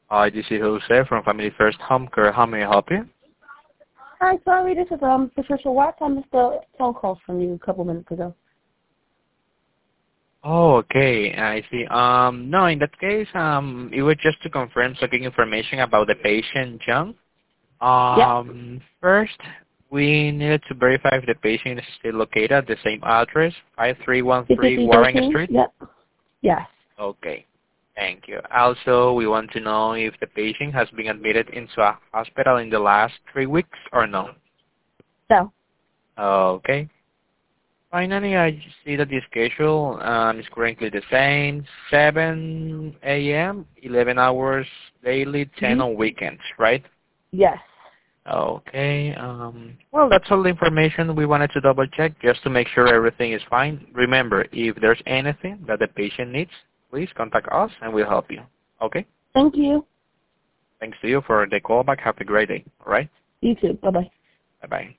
Hi, this is Jose from Family First Home Care. How may I help you? Hi, sorry, this is Patricia Watts. I missed a phone call from you a couple minutes ago. Oh, okay. I see. No, in that case, it was just to confirm some information about the patient, John. Yep. First, we needed to verify if the patient is still located at the same address, 5313 Warren 5313? Street. Yep. Yes. Okay. Thank you. Also, we want to know if the patient has been admitted into a hospital in the last 3 weeks or no. So, Okay. Finally, I see that the schedule is currently the same, 7 a.m., 11 hours daily, 10 on weekends, right? yes. Okay. Well, that's all the information we wanted to double check just to make sure everything is fine. Remember, if there's anything that the patient needs, please contact us and we'll help you. Okay? Thank you. Thanks to you for the call back. Have a great day. All right? You too. Bye-bye. Bye-bye.